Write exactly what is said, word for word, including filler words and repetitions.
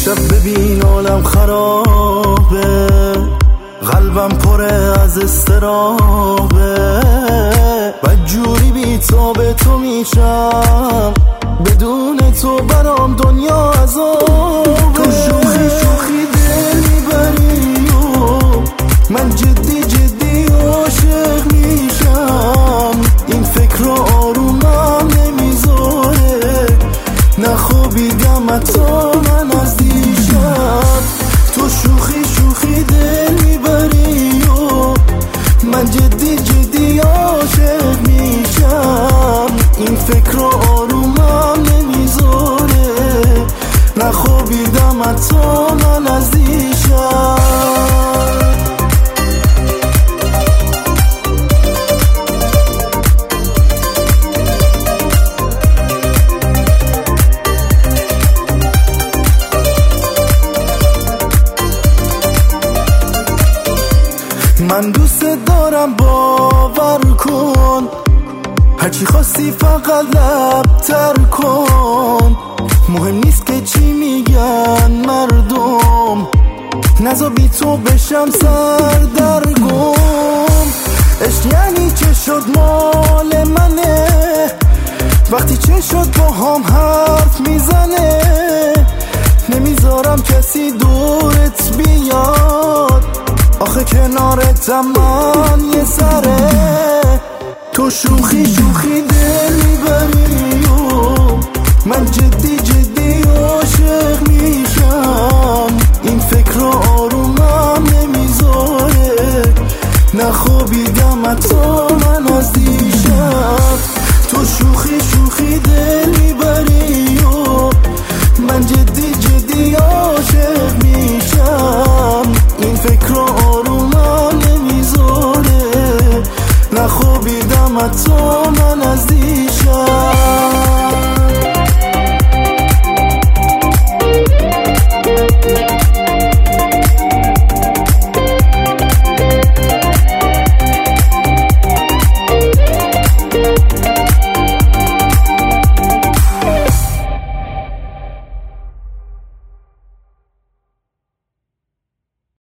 شب ببین عالم خرابه، قلبم پره از استرابه، بدجوری بی تا به تو میشم، بدون تو برام دنیا عذابه. تو شوخی شوخی دل میبری و من جدی جدی عاشق میشم، این فکر رو آرومم نمیذاره، نخوابیدم حتی من از دیشب. تو شوخی شوخی دل میبری و من جدی جدی عاشق میشم، این فکر رو آرومم نمیذاره، نخوابیدم حتی من از دیشب. من دوست دارم باور کن، هرچی خواستی فقط لبتر کن، مهم نیست که چی میگن مردم، نزا بی تو بشم سردرگم. عشق یعنی چه شد مال منه، وقتی چه شد با هم حرف میزنه، نمیذارم کسی دورت بیاد، آخه کنارتم من یه سره. تو شوخی شوخی دل میبری و من جدی جدی عاشق میشم، این فکر رو آرومم نمیذاره، نخوابیدم حتی من از دیشب. تو شوخی شوخی دل میبری و من جدی جدی عاشق میشم، این فکر رو آرومم نمیذاره، نخوابیدم حتی